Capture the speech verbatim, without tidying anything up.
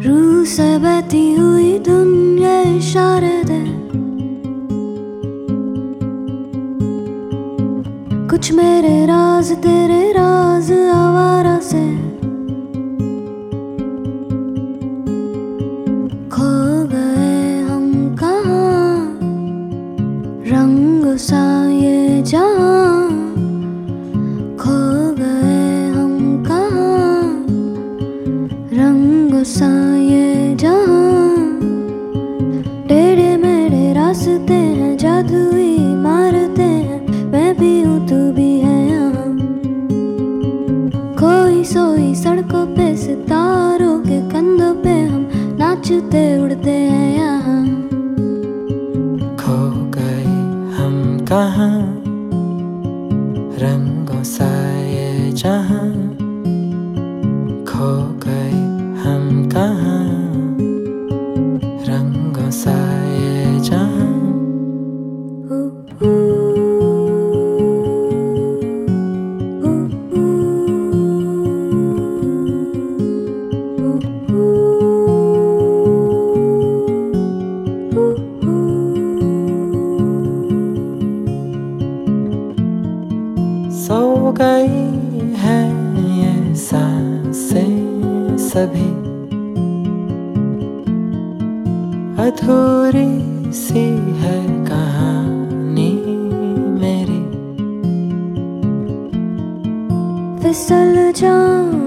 रूह से बहती हुई दुनिया इशारे दे, कुछ मेरे राज तेरे राज आवारा से खो गए हम कहाँ, रंग सा ये जहाँ खो गए हम कहाँ, रंग सा ये जहाँ। टेढ़े मेढ़े रास्ते हैं, जादुई मारते हैं, मैं भी हूँ तू भी है यहाँ। खोई सोई सड़कों पे सितारों के कंधों पे हम नाचते उड़ते हैं यहाँ। खो गए हम कहाँ, रंगों सा ये जहाँ खो गए हम कहाँ, रंगों सा ये जहाँ। सो गई है ये सांसें सभी, अधूरी सी है कहानी मेरी। फिसल जाऊं